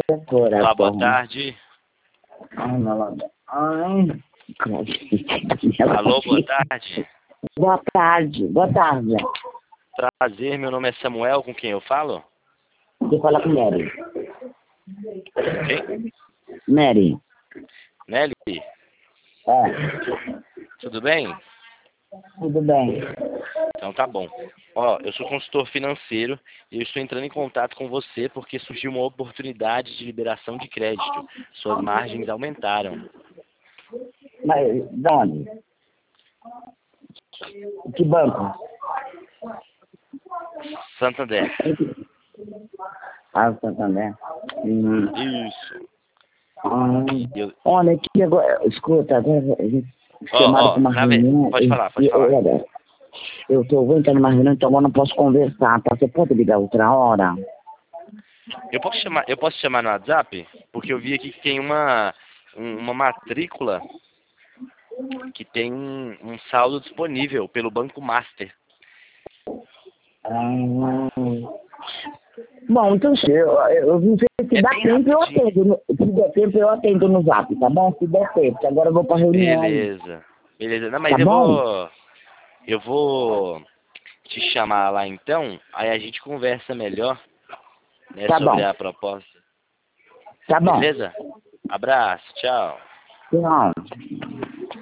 Olá, boa coração. tarde. Ai, meu lado. Ai, Alô, boa tarde. Boa tarde, boa tarde. Prazer, meu nome é Samuel, com quem eu falo? Você fala com Mary. Quem? Mary. Nelly, É, tudo bem? tudo bem. Então tá bom. Ó, eu sou consultor financeiro e eu estou entrando em contato com você porque surgiu uma oportunidade de liberação de crédito. Suas margens aumentaram. Mas, de onde? Que banco? Santander. Ah, Santander. Isso. Eu- Olha, aqui agora, escuta, agora a gente chamaram para uma reunião. Pode falar, pode falar. Olha, vou entrar numa reunião, então agora não posso conversar, tá? Você pode ligar outra hora? Eu posso chamar no WhatsApp? Porque eu vi aqui que tem uma matrícula que tem um saldo disponível pelo Banco Master. Ah, bom, então eu não sei se É dá bem tempo, eu rapidinho. atendo. Se der tempo, eu atendo no zap, tá bom? Se der tempo, porque agora eu vou pra reunião. Beleza. Beleza. Não, mas Tá bom? eu vou te chamar lá então, aí a gente conversa melhor, né, Tá sobre bom. a proposta. Tá bom. Beleza? Abraço, tchau. Tchau.